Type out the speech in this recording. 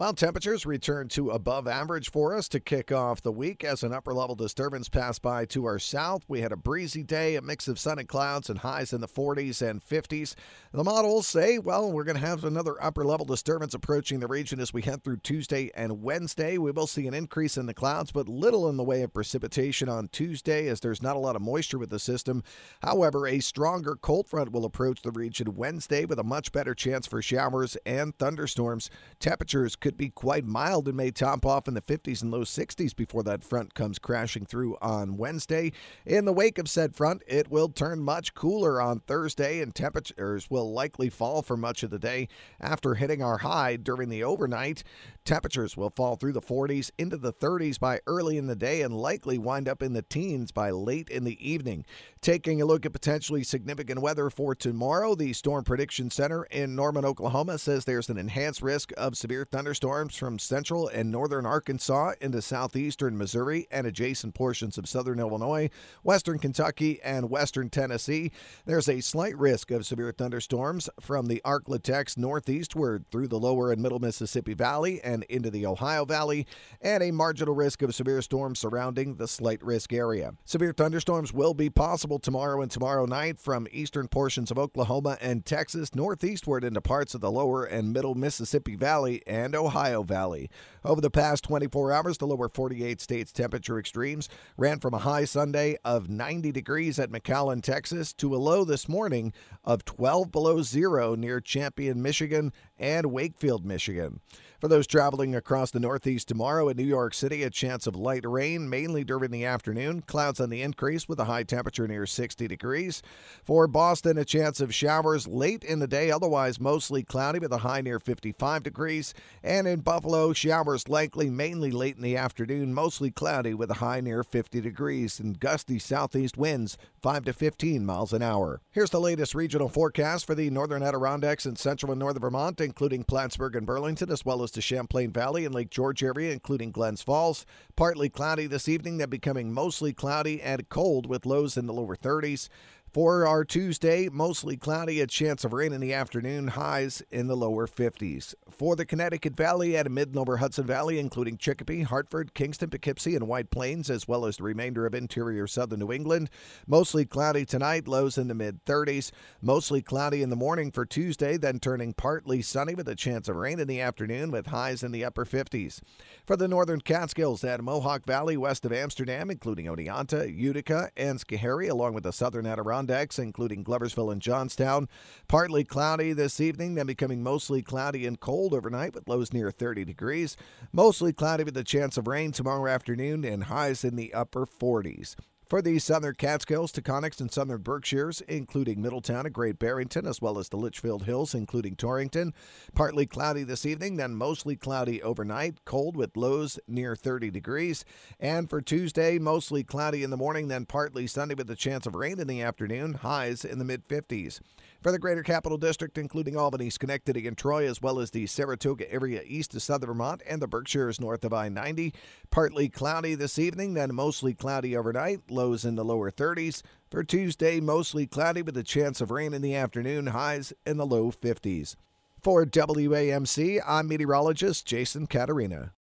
While temperatures return to above average for us to kick off the week as an upper level disturbance passed by to our south. We had a breezy day, a mix of sun and clouds, and highs in the 40s and 50s. The models say, well, we're going to have another upper level disturbance approaching the region as we head through Tuesday and Wednesday. We will see an increase in the clouds, but little in the way of precipitation on Tuesday as there's not a lot of moisture with the system. However, a stronger cold front will approach the region Wednesday with a much better chance for showers and thunderstorms. Temperatures could be quite mild and may top off in the 50s and low 60s before that front comes crashing through on Wednesday. In the wake of said front, it will turn much cooler on Thursday, and temperatures will likely fall for much of the day. After hitting our high during the overnight, temperatures will fall through the 40s into the 30s by early in the day and likely wind up in the teens by late in the evening. Taking a look at potentially significant weather for tomorrow, the Storm Prediction Center in Norman, Oklahoma says there's an enhanced risk of severe thunderstorms from central and northern Arkansas into southeastern Missouri and adjacent portions of southern Illinois, western Kentucky, and western Tennessee. There's a slight risk of severe thunderstorms from the Arklatex northeastward through the lower and middle Mississippi Valley and into the Ohio Valley, and a marginal risk of severe storms surrounding the slight risk area. Severe thunderstorms will be possible tomorrow and tomorrow night from eastern portions of Oklahoma and Texas northeastward into parts of the lower and middle Mississippi Valley and Ohio Valley. Over the past 24 hours, the lower 48 states' temperature extremes ran from a high Sunday of 90 degrees at McAllen, Texas, to a low this morning of 12 below zero near Champion, Michigan, and Wakefield, Michigan. For those traveling across the Northeast tomorrow in New York City, a chance of light rain, mainly during the afternoon. Clouds on the increase with a high temperature near 60 degrees. For Boston, a chance of showers late in the day, otherwise mostly cloudy with a high near 55 degrees. And in Buffalo, showers likely mainly late in the afternoon, mostly cloudy with a high near 50 degrees and gusty southeast winds 5 to 15 miles an hour. Here's the latest regional forecast for the northern Adirondacks and central and northern Vermont, including Plattsburgh and Burlington, as well as the Champlain Valley and Lake George area, including Glens Falls. Partly cloudy this evening, then becoming mostly cloudy and cold with lows in the lower 30s. For our Tuesday, mostly cloudy, a chance of rain in the afternoon, highs in the lower 50s. For the Connecticut Valley and mid and lower Hudson Valley, including Chicopee, Hartford, Kingston, Poughkeepsie, and White Plains, as well as the remainder of interior southern New England, mostly cloudy tonight, lows in the mid-30s. Mostly cloudy in the morning for Tuesday, then turning partly sunny with a chance of rain in the afternoon with highs in the upper 50s. For the northern Catskills and Mohawk Valley west of Amsterdam, including Oneonta, Utica, and Schoharie, along with the southern Adirondacks, including Gloversville and Johnstown. Partly cloudy this evening, then becoming mostly cloudy and cold overnight with lows near 30 degrees. Mostly cloudy with a chance of rain tomorrow afternoon and highs in the upper 40s. For the southern Catskills, Taconics, and southern Berkshires, including Middletown and Great Barrington, as well as the Litchfield Hills, including Torrington. Partly cloudy this evening, then mostly cloudy overnight, cold with lows near 30 degrees. And for Tuesday, mostly cloudy in the morning, then partly sunny with a chance of rain in the afternoon, highs in the mid-50s. For the Greater Capital District, including Albany, Schenectady, and Troy, as well as the Saratoga area east of southern Vermont and the Berkshires north of I-90. Partly cloudy this evening, then mostly cloudy overnight, lows in the lower 30s. For Tuesday, mostly cloudy with a chance of rain in the afternoon, highs in the low 50s. For WAMC, I'm meteorologist Jason Caterina.